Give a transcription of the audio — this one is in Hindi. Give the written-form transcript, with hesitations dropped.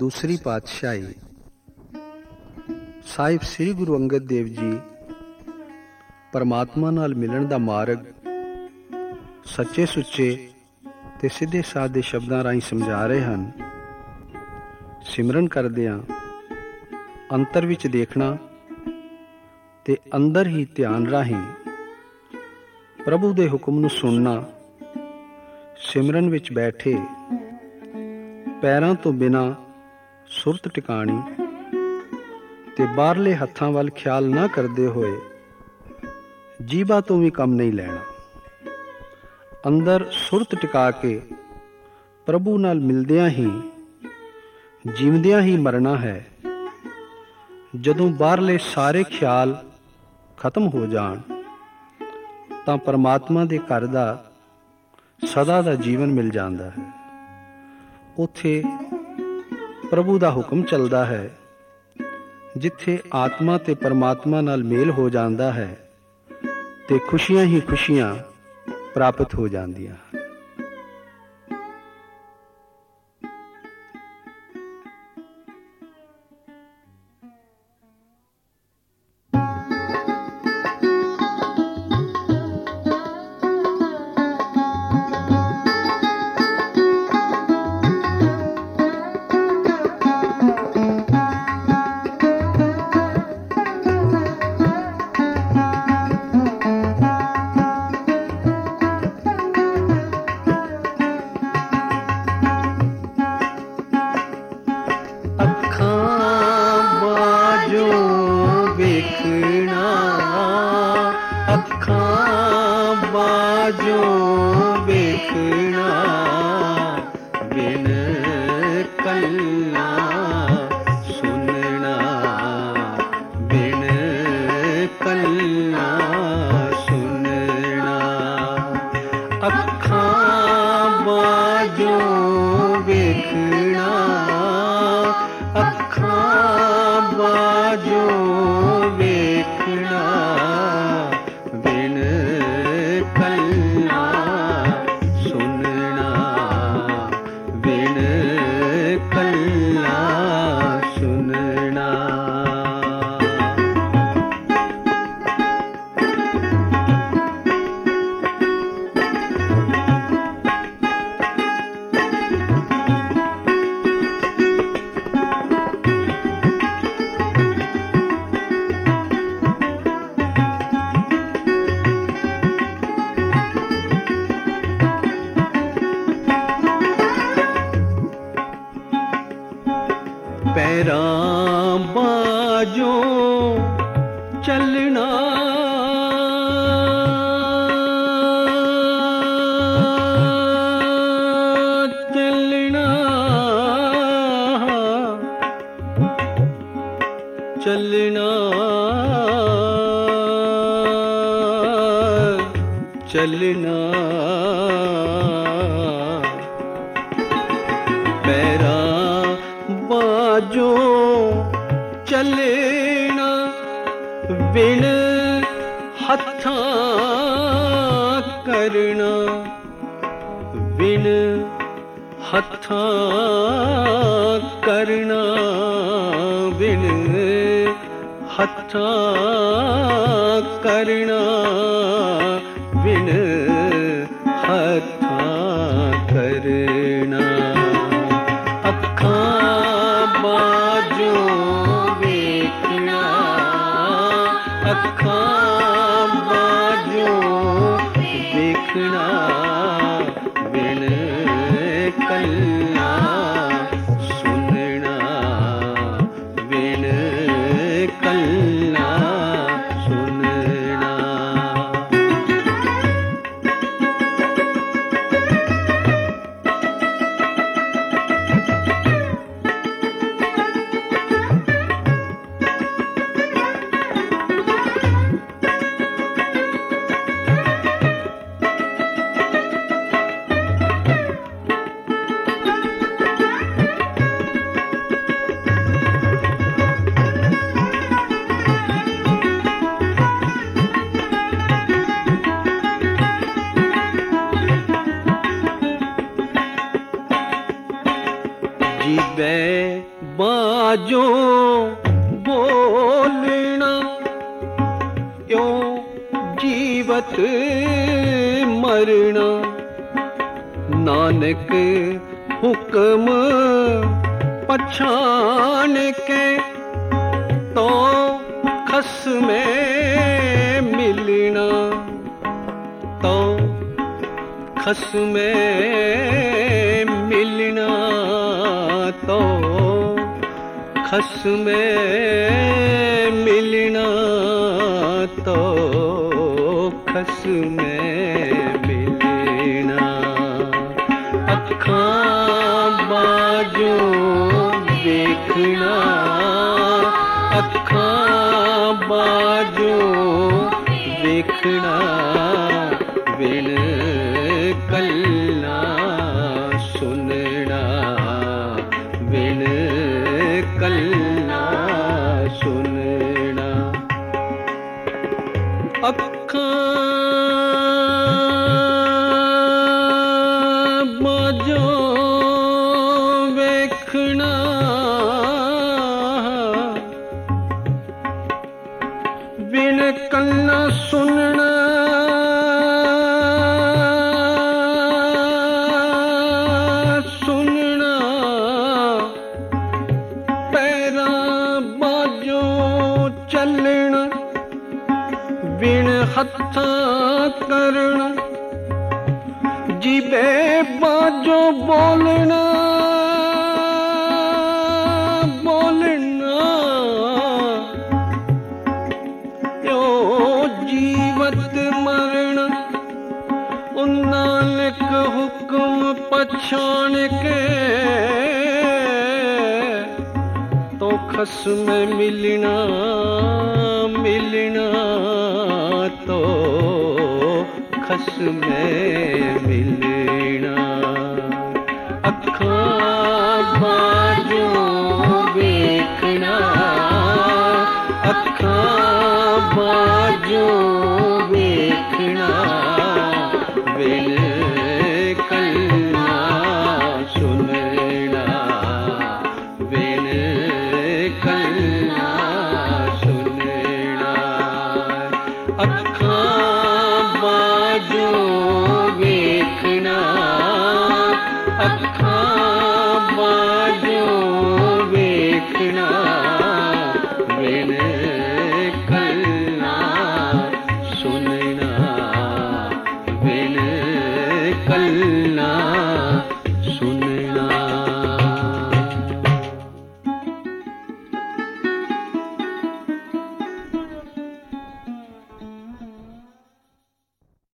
दूसरी पातशाही ਸਾਹਿਬ ਸ੍ਰੀ ਗੁਰੂ ਅੰਗਦ ਦੇਵ ਜੀ ਪਰਮਾਤਮਾ ਨਾਲ ਮਿਲਣ ਦਾ ਮਾਰਗ ਸੱਚੇ ਸੁੱਚੇ ਤੇ ਸਿੱਧੇ ਸਾਦੇ ਸ਼ਬਦਾਂ ਰਾਹੀਂ ਸਮਝਾ ਰਹੇ ਹਨ। ਸਿਮਰਨ ਕਰਦਿਆਂ ਅੰਤਰ ਵਿੱਚ ਦੇਖਣਾ ਤੇ ਅੰਦਰ ਹੀ ਧਿਆਨ ਰਾਹੀਂ ਪ੍ਰਭੂ ਦੇ ਹੁਕਮ ਨੂੰ ਸੁਣਨਾ, ਸਿਮਰਨ ਵਿੱਚ ਬੈਠੇ ਪੈਰਾਂ ਤੋਂ ਬਿਨਾਂ ਸੁਰਤ ਟਿਕਾਣੀ ਤੇ ਬਾਹਰਲੇ ਹੱਥਾਂ ਵੱਲ ਖਿਆਲ ਨਾ ਕਰਦੇ ਹੋਏ ਜੀਭਾਂ ਤੋਂ ਵੀ ਕੰਮ ਨਹੀਂ ਲੈਣਾ। ਅੰਦਰ ਸੁਰਤ ਟਿਕਾ ਕੇ ਪ੍ਰਭੂ ਨਾਲ ਮਿਲਦਿਆਂ ਹੀ ਜੀਵਦਿਆਂ ਹੀ ਮਰਨਾ ਹੈ। ਜਦੋਂ ਬਾਹਰਲੇ ਸਾਰੇ ਖਿਆਲ ਖਤਮ ਹੋ ਜਾਣ ਤਾਂ ਪਰਮਾਤਮਾ ਦੇ ਘਰ ਦਾ ਸਦਾ ਦਾ ਜੀਵਨ ਮਿਲ ਜਾਂਦਾ ਹੈ। ਉੱਥੇ ਪ੍ਰਭੂ ਦਾ ਹੁਕਮ ਚੱਲਦਾ ਹੈ। ਜਿੱਥੇ ਆਤਮਾ ਤੇ ਪਰਮਾਤਮਾ ਨਾਲ ਮੇਲ ਹੋ ਜਾਂਦਾ ਹੈ ਤੇ ਖੁਸ਼ੀਆਂ ਹੀ ਖੁਸ਼ੀਆਂ ਪ੍ਰਾਪਤ ਹੋ ਜਾਂਦੀਆਂ। पैरां बाजों चलना चलना चलना चलना बाजो चलना बिन हत्थां करना बिन हत्थां करना बिन हत्थां करना बिन हत्थां करना बिन कल्ला सुनना बिन कल्ला सुनना। बाजों बोलना यो जीवत मरना नानक हुक्म पछान के तो खस में मिलना तो खस में मिलना तो खस में मिलना तो खस में मिलना अखां बाजों देखना अखां बाजों देखना बिन कलना सुनना बिन कलना सुनना अखां बाजों देखना बिन कलना सुनना सुनना पैरां बाजों चलना बिन हत्थां करना जिबे बाजों बोलना बोलना यो जीवत मरना नानक हुक्म पछान के तो खस में मिलना मिलना तो खस में मिलना अखां बाजों देखना अखां बाजों देखना बिन कलना सुनना बिन कलना सुनना अखां बाजों देखना अखां बाजों देखना बिन कलना सुनना बिन कलना